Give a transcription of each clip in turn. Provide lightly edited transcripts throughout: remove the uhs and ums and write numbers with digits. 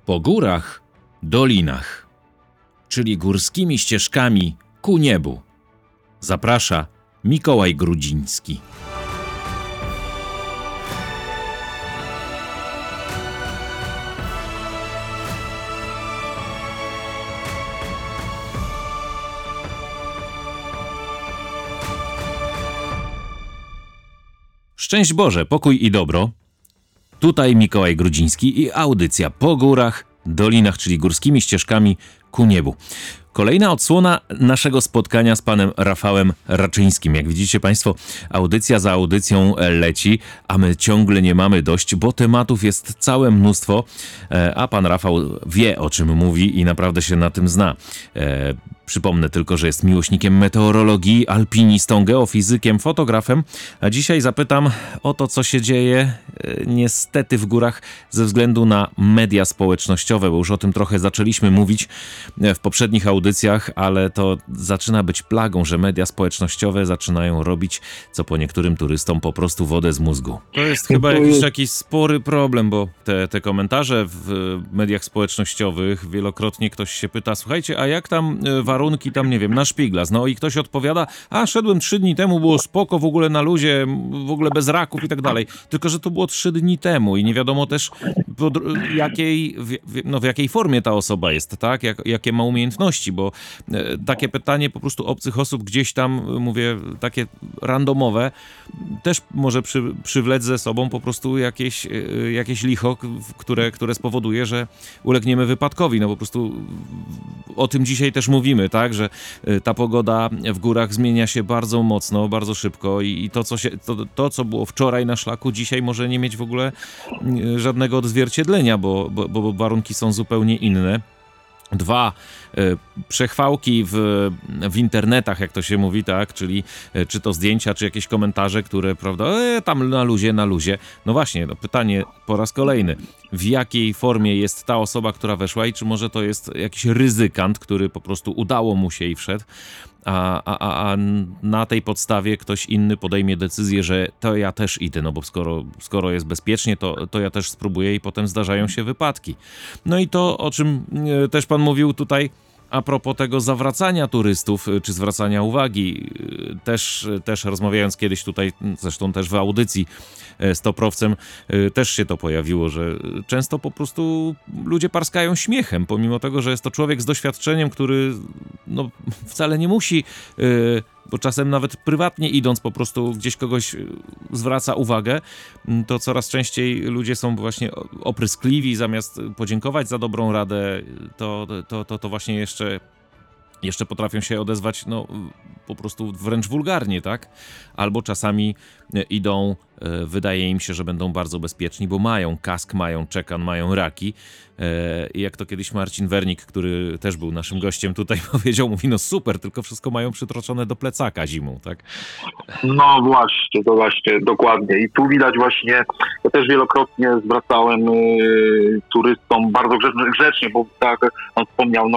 Po górach, dolinach, czyli górskimi ścieżkami ku niebu. Zaprasza Mikołaj Grudziński. Szczęść Boże, pokój i dobro. Tutaj Mikołaj Grudziński i audycja Po górach, dolinach, czyli górskimi ścieżkami ku niebu. Kolejna odsłona naszego spotkania z panem Rafałem Raczyńskim. Jak widzicie państwo, audycja za audycją leci, a my ciągle nie mamy dość, bo tematów jest całe mnóstwo, a pan Rafał wie, o czym mówi i naprawdę się na tym zna. Przypomnę tylko, że jest miłośnikiem meteorologii, alpinistą, geofizykiem, fotografem, a dzisiaj zapytam o to, co się dzieje niestety w górach ze względu na media społecznościowe, bo już o tym trochę zaczęliśmy mówić w poprzednich audycjach, ale to zaczyna być plagą, że media społecznościowe zaczynają robić, co po niektórym turystom, po prostu wodę z mózgu. To jest chyba jakiś spory problem, bo te komentarze w mediach społecznościowych, wielokrotnie ktoś się pyta, słuchajcie, a jak tam warunki tam, nie wiem, na Szpiglas? No i ktoś odpowiada, szedłem 3 dni temu, było spoko, w ogóle na luzie, w ogóle bez raków i tak dalej. Tylko że to było 3 dni temu i nie wiadomo też w jakiej formie ta osoba jest, tak? Jakie ma umiejętności, bo takie pytanie po prostu obcych osób gdzieś tam, mówię, takie randomowe, też może przywlec ze sobą po prostu jakieś licho, które spowoduje, że ulegniemy wypadkowi. No po prostu o tym dzisiaj też mówimy, tak, że ta pogoda w górach zmienia się bardzo mocno, bardzo szybko i to, co było wczoraj na szlaku, dzisiaj może nie mieć w ogóle żadnego odzwierciedlenia, bo warunki są zupełnie inne. 2 przechwałki w internetach, jak to się mówi, tak, czyli czy to zdjęcia, czy jakieś komentarze, które, prawda, tam na luzie. No właśnie, pytanie po raz kolejny. W jakiej formie jest ta osoba, która weszła i czy może to jest jakiś ryzykant, który po prostu udało mu się i wszedł, a na tej podstawie ktoś inny podejmie decyzję, że to ja też idę, no bo skoro jest bezpiecznie, to ja też spróbuję i potem zdarzają się wypadki. No i to, o czym też pan mówił tutaj, a propos tego zawracania turystów, czy zwracania uwagi, też rozmawiając kiedyś tutaj, zresztą też w audycji z Toprowcem, też się to pojawiło, że często po prostu ludzie parskają śmiechem, pomimo tego, że jest to człowiek z doświadczeniem, który wcale nie musi, bo czasem nawet prywatnie idąc po prostu gdzieś kogoś zwraca uwagę, to coraz częściej ludzie są właśnie opryskliwi, zamiast podziękować za dobrą radę, to właśnie jeszcze potrafią się odezwać, po prostu wręcz wulgarnie, tak? Albo czasami idą, wydaje im się, że będą bardzo bezpieczni, bo mają kask, mają czekan, mają raki. I jak to kiedyś Marcin Wernik, który też był naszym gościem tutaj, powiedział, mówi, super, tylko wszystko mają przytroczone do plecaka zimą, tak? No właśnie, dokładnie. I tu widać właśnie, ja też wielokrotnie zwracałem turystom bardzo grzecznie, bo tak jak pan wspomniał,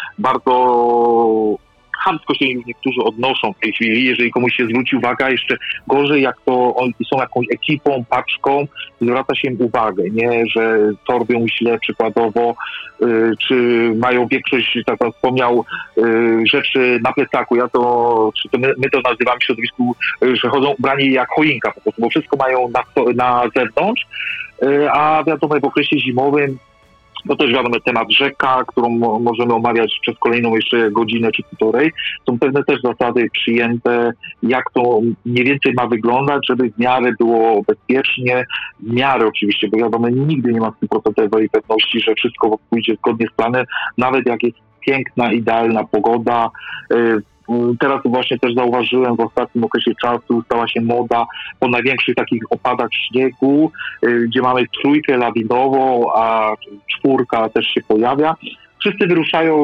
bardzo chamsko się niektórzy odnoszą w tej chwili, jeżeli komuś się zwróci uwaga, jeszcze gorzej jak to oni są jakąś ekipą, paczką, zwraca się im uwagę, nie, że torbią źle przykładowo, czy mają większość, tak jak wspomniał, rzeczy na plecaku, my to nazywamy w środowisku, że chodzą ubrani jak choinka po prostu, bo wszystko mają na zewnątrz, a wiadomo, w okresie zimowym to też wiadomo, temat rzeka, którą możemy omawiać przez kolejną jeszcze godzinę czy półtorej. Są pewne też zasady przyjęte, jak to mniej więcej ma wyglądać, żeby w miarę było bezpiecznie, w miarę oczywiście, bo wiadomo, nigdy nie ma 100% pewności, że wszystko pójdzie zgodnie z planem, nawet jak jest piękna, idealna pogoda. Teraz właśnie też zauważyłem, w ostatnim okresie czasu stała się moda po największych takich opadach śniegu, gdzie mamy 3 lawinową, a 4 też się pojawia. Wszyscy wyruszają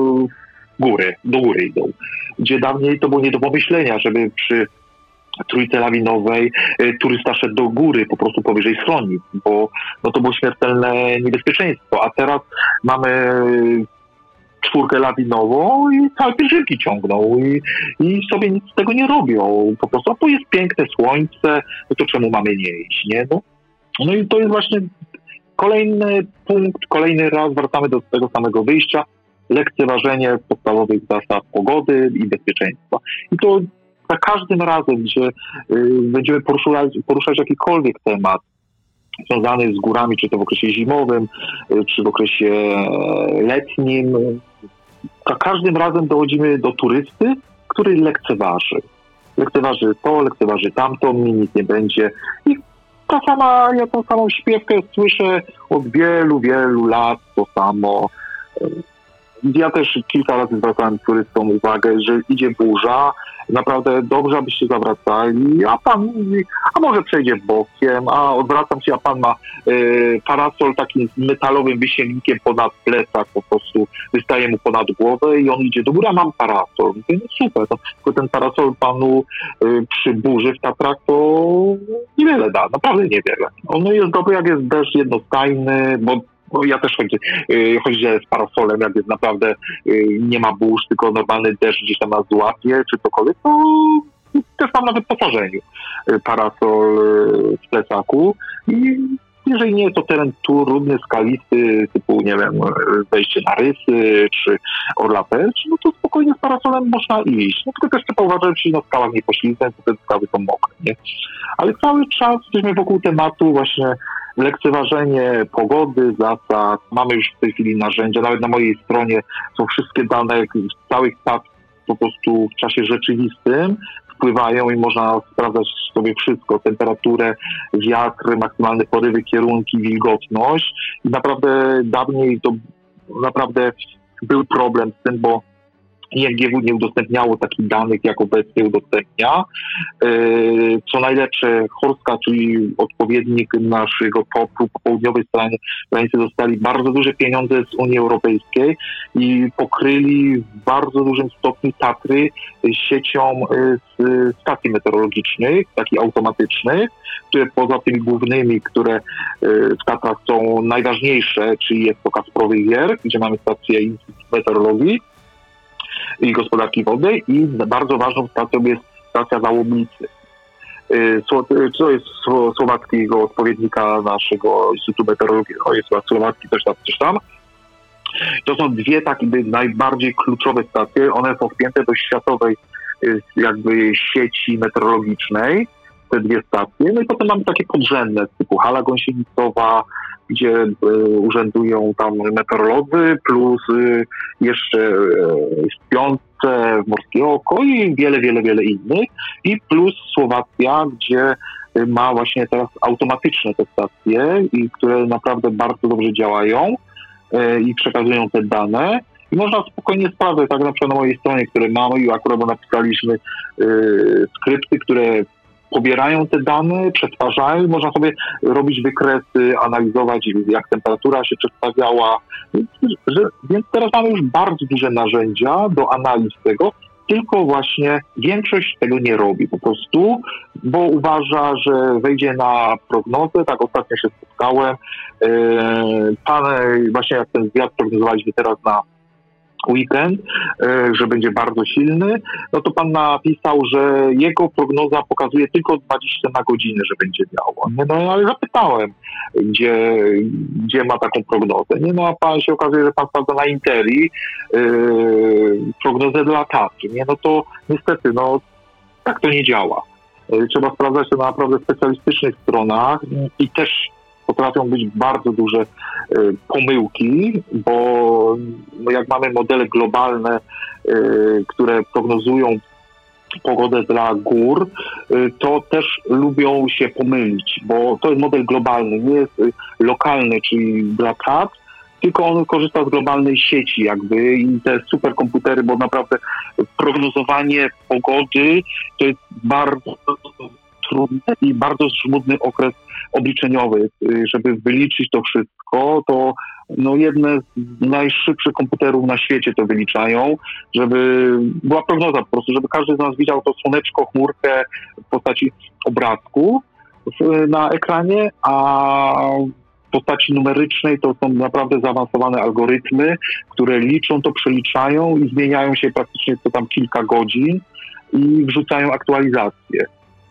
do góry idą. Gdzie dawniej to było nie do pomyślenia, żeby przy 3 lawinowej turysta szedł do góry, po prostu powyżej schronisk, bo to było śmiertelne niebezpieczeństwo. A teraz mamy 4 lawinową i całe pielgrzymki ciągną i sobie nic z tego nie robią. Po prostu, bo jest piękne słońce, to czemu mamy nie iść, nie? No i to jest właśnie kolejny punkt, kolejny raz wracamy do tego samego wyjścia, lekceważenie podstawowych zasad pogody i bezpieczeństwa. I to za każdym razem, gdzie będziemy poruszać jakikolwiek temat związany z górami, czy to w okresie zimowym, czy w okresie letnim, za każdym razem dochodzimy do turysty, który lekceważy. Lekceważy to, lekceważy tamto, mi nic nie będzie. I ja tą samą śpiewkę słyszę od wielu, wielu lat to samo. Ja też kilka razy zwracałem turystom uwagę, że idzie burza, naprawdę dobrze, abyście zawracali, a pan mówi, a może przejdzie bokiem, a odwracam się, a pan ma parasol takim metalowym wysięgnikiem ponad plecak, po prostu wystaje mu ponad głowę i on idzie do góry, a mam parasol. Mówię, no super, tylko ten parasol panu przy burzy w Tatrach to niewiele da, naprawdę niewiele. On jest dobry, jak jest deszcz jednostajny, bo ja też chodzę z parasolem, jak jest naprawdę nie ma burz, tylko normalny deszcz gdzieś tam nas złapie, czy cokolwiek, to też mam nawet po parzeniu parasol w plecaku i jeżeli nie jest to teren trudny, skalisty, typu, nie wiem, wejście na Rysy, czy Orla Perć, no to spokojnie z parasolem można iść. No tylko też trzeba uważać, że na skałach nie poślizgnąć, bo te skały są mokre, nie? Ale cały czas jesteśmy wokół tematu właśnie lekceważenie pogody, zasad. Mamy już w tej chwili narzędzia, nawet na mojej stronie są wszystkie dane z całych stacji po prostu w czasie rzeczywistym wpływają i można sprawdzać sobie wszystko, temperaturę, wiatr, maksymalne porywy, kierunki, wilgotność. I naprawdę dawniej to naprawdę był problem z tym, bo INGW nie udostępniało takich danych, jak obecnie udostępnia. Co najlepsze, Horska, czyli odpowiednik naszego TOP-u po południowej stronie granicy, dostali bardzo duże pieniądze z Unii Europejskiej i pokryli w bardzo dużym stopniu Tatry siecią stacji meteorologicznych, takich automatycznych, które poza tymi głównymi, które w Tatrach są najważniejsze, czyli jest to Kasprowy Wierch, gdzie mamy stację meteorologii i gospodarki wodnej, i bardzo ważną stacją jest stacja na Łomnicy. Co jest słowackiego odpowiednika naszego Instytutu Meteorologii, jest słowacki też tam. To są dwie takie najbardziej kluczowe stacje, one są wpięte do światowej jakby sieci meteorologicznej, te dwie stacje. No i potem mamy takie podrzędne typu Hala Gąsienicowa, gdzie urzędują tam meteorolodzy, plus jeszcze śpiące Morskie Oko i wiele, wiele, wiele innych. I plus Słowacja, gdzie ma właśnie teraz automatyczne te stacje, i które naprawdę bardzo dobrze działają i przekazują te dane. I można spokojnie sprawdzać, tak na przykład na mojej stronie, które mamy, i akurat napisaliśmy skrypty, które pobierają te dane, przetwarzają, można sobie robić wykresy, analizować, jak temperatura się przedstawiała. Więc teraz mamy już bardzo duże narzędzia do analiz tego, tylko właśnie większość tego nie robi po prostu, bo uważa, że wejdzie na prognozę. Tak ostatnio się spotkałem. Pan, właśnie jak ten zwiat prognozowaliśmy teraz na weekend, że będzie bardzo silny, no to pan napisał, że jego prognoza pokazuje tylko 20 na godzinę, że będzie wiało. No ale zapytałem, gdzie ma taką prognozę. Nie, no a pan się okazuje, że pan sprawdza na Interi prognozę dla Tatry. Nie, no to niestety, no tak to nie działa. Trzeba sprawdzać to na naprawdę specjalistycznych stronach i też potrafią być bardzo duże pomyłki, bo jak mamy modele globalne, które prognozują pogodę dla gór, to też lubią się pomylić, bo to jest model globalny, nie jest lokalny, czyli dla Tatr, tylko on korzysta z globalnej sieci jakby, i te superkomputery, bo naprawdę prognozowanie pogody to jest bardzo trudny i bardzo żmudny okres obliczeniowy. Żeby wyliczyć to wszystko, to no jedne z najszybszych komputerów na świecie to wyliczają, żeby była prognoza po prostu, żeby każdy z nas widział to słoneczko, chmurkę w postaci obrazku na ekranie, a w postaci numerycznej to są naprawdę zaawansowane algorytmy, które liczą to, przeliczają i zmieniają się praktycznie co tam kilka godzin i wrzucają aktualizacje.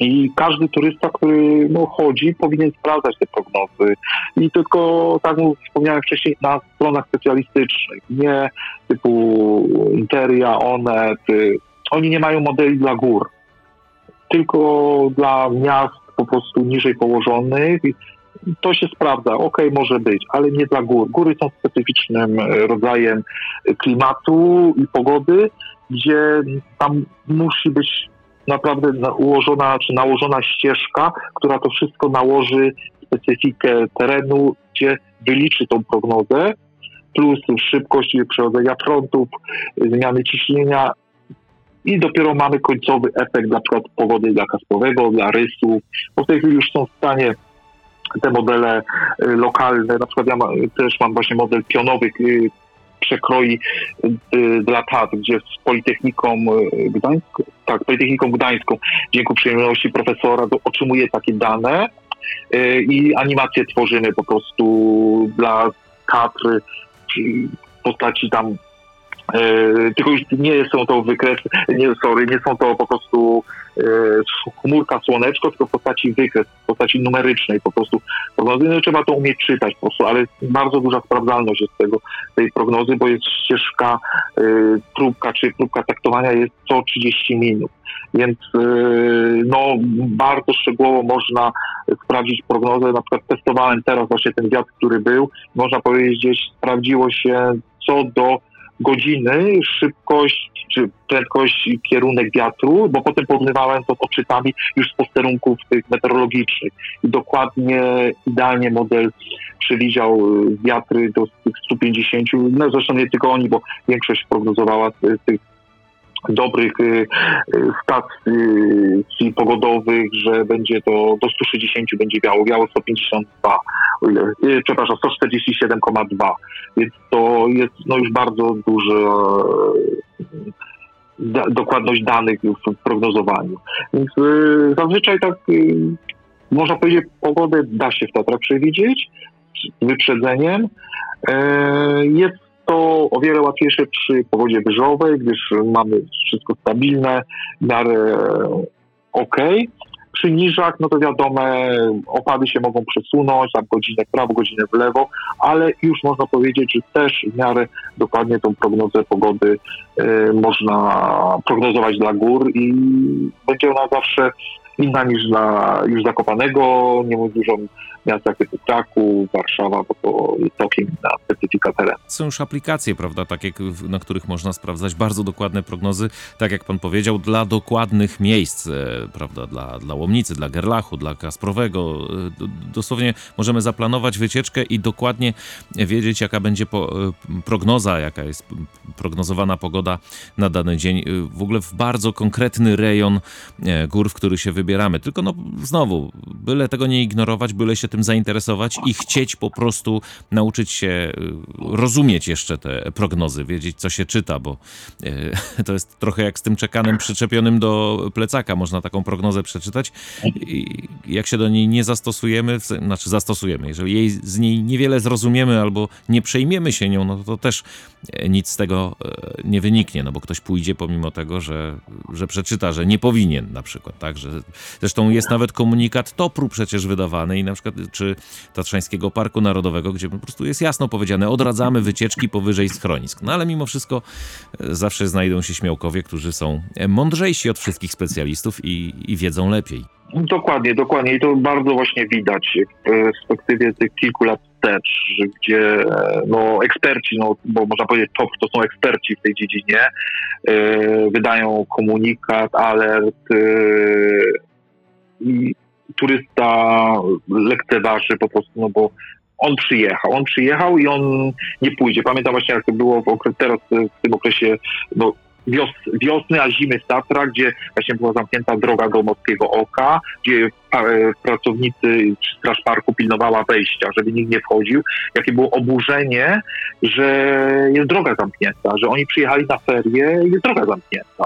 I każdy turysta, który chodzi, powinien sprawdzać te prognozy. I tylko, tak jak wspomniałem wcześniej, na stronach specjalistycznych, nie typu Interia, Onet. Oni nie mają modeli dla gór, tylko dla miast po prostu niżej położonych. To się sprawdza, może być, ale nie dla gór. Góry są specyficznym rodzajem klimatu i pogody, gdzie tam musi być naprawdę nałożona ścieżka, która to wszystko nałoży specyfikę terenu, gdzie wyliczy tą prognozę, plus szybkość przechodzenia frontów, zmiany ciśnienia i dopiero mamy końcowy efekt na przykład pogody dla Kasprowego, dla rysów, bo w tej chwili już są w stanie te modele lokalne, na przykład ja też mam właśnie model pionowy przekroi dla Tatr, gdzie z Politechniką Gdańską, dzięki uprzejmości profesora, otrzymuje takie dane i animacje tworzymy po prostu dla Tatr w postaci tam tylko już nie są to wykresy, nie są to po prostu chmurka, słoneczko, tylko w postaci wykres, w postaci numerycznej po prostu prognozy. No, trzeba to umieć czytać po prostu, ale bardzo duża sprawdzalność jest tej prognozy, bo jest ścieżka, próbka taktowania jest co 30 minut. Więc bardzo szczegółowo można sprawdzić prognozę. Na przykład testowałem teraz właśnie ten wiatr, który był. Można powiedzieć, gdzieś sprawdziło się co do godziny, szybkość czy prędkość i kierunek wiatru, bo potem porównywałem to z odczytami już z posterunków tych meteorologicznych. I dokładnie, idealnie model przewidział wiatry do tych 150, zresztą nie tylko oni, bo większość prognozowała z tych dobrych stacji pogodowych, że będzie to do 160 będzie wiało 152, 147,2, więc to jest już bardzo duża dokładność danych w prognozowaniu. Więc zazwyczaj tak można powiedzieć, pogodę da się w Tatrach przewidzieć z wyprzedzeniem. Jest to o wiele łatwiejsze przy pogodzie wyżowej, gdyż mamy wszystko stabilne, w miarę Przy niżach, to wiadomo, opady się mogą przesunąć, tam godzinę w prawo, godzinę w lewo, ale już można powiedzieć, że też w miarę dokładnie tą prognozę pogody można prognozować dla gór i będzie ona zawsze inna niż dla już Zakopanego, nie mówiąc dużo o miastach typu Kraków, Warszawa, bo to jest całkiem inna specyfika terenu. Są już aplikacje, prawda, takie, na których można sprawdzać bardzo dokładne prognozy, tak jak pan powiedział, dla dokładnych miejsc, prawda, dla Łomnicy, dla Gerlachu, dla Kasprowego. Dosłownie możemy zaplanować wycieczkę i dokładnie wiedzieć, jaka będzie prognoza, jaka jest prognozowana pogoda na dany dzień. W ogóle w bardzo konkretny rejon gór, w który się wybieramy. Tylko znowu, byle tego nie ignorować, byle się tym zainteresować i chcieć po prostu nauczyć się rozumieć jeszcze te prognozy, wiedzieć, co się czyta, bo to jest trochę jak z tym czekanem przyczepionym do plecaka. Można taką prognozę przeczytać i jak się do niej nie zastosujemy, zastosujemy, jeżeli z niej niewiele zrozumiemy albo nie przejmiemy się nią, to też nic z tego nie wyniknie, bo ktoś pójdzie pomimo tego, że przeczyta, że nie powinien na przykład, tak, że zresztą jest nawet komunikat TOPR-u przecież wydawany i na przykład czy Tatrzańskiego Parku Narodowego, gdzie po prostu jest jasno powiedziane, odradzamy wycieczki powyżej schronisk. Ale mimo wszystko zawsze znajdą się śmiałkowie, którzy są mądrzejsi od wszystkich specjalistów i wiedzą lepiej. Dokładnie. I to bardzo właśnie widać w perspektywie tych kilku lat wstecz, gdzie eksperci, bo można powiedzieć TOPR to są eksperci w tej dziedzinie, wydają komunikat, alert i turysta lekceważy po prostu, bo on przyjechał i on nie pójdzie. Pamiętam właśnie, jak to było teraz w tym okresie wiosny, a zimy w Tatrach, gdzie właśnie była zamknięta droga do Morskiego Oka, gdzie pracownicy czy Straż Parku pilnowała wejścia, żeby nikt nie wchodził. Jakie było oburzenie, że jest droga zamknięta, że oni przyjechali na ferie i jest droga zamknięta.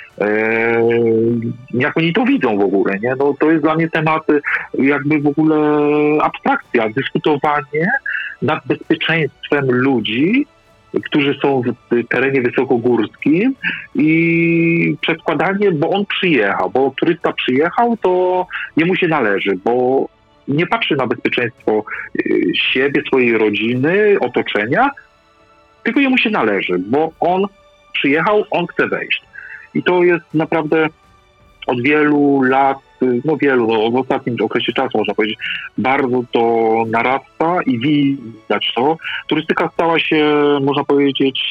Jak oni to widzą w ogóle, nie? To jest dla mnie temat jakby w ogóle abstrakcja, dyskutowanie nad bezpieczeństwem ludzi którzy są w terenie wysokogórskim i przedkładanie, bo on przyjechał, bo turysta przyjechał, to jemu się należy, bo nie patrzy na bezpieczeństwo siebie, swojej rodziny, otoczenia, tylko jemu się należy, bo on przyjechał, on chce wejść. I to jest naprawdę od wielu lat, w ostatnim okresie czasu można powiedzieć, bardzo to narasta i widać to. Turystyka stała się, można powiedzieć,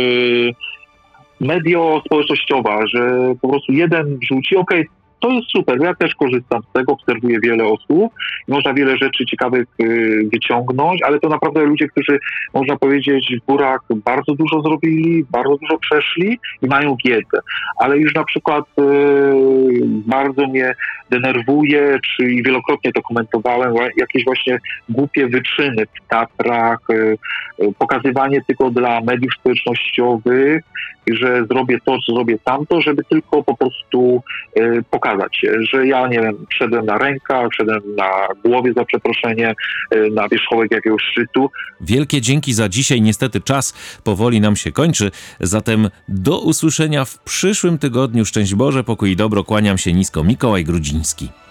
medio społecznościowa, że po prostu jeden wrzuci, to jest super, ja też korzystam z tego, obserwuję wiele osób i można wiele rzeczy ciekawych wyciągnąć, ale to naprawdę ludzie, którzy, można powiedzieć, w górach bardzo dużo zrobili, bardzo dużo przeszli i mają wiedzę. Ale już na przykład bardzo mnie denerwuje, i wielokrotnie to komentowałem, jakieś właśnie głupie wyczyny w Tatrach, pokazywanie tylko dla mediów społecznościowych, że zrobię to, zrobię tamto, żeby tylko po prostu pokazać się, że ja, nie wiem, wszedłem na rękach, wszedłem na głowie, za przeproszenie, na wierzchołek jakiegoś szczytu. Wielkie dzięki za dzisiaj. Niestety czas powoli nam się kończy. Zatem do usłyszenia w przyszłym tygodniu. Szczęść Boże, pokój i dobro. Kłaniam się nisko. Mikołaj Grudziński.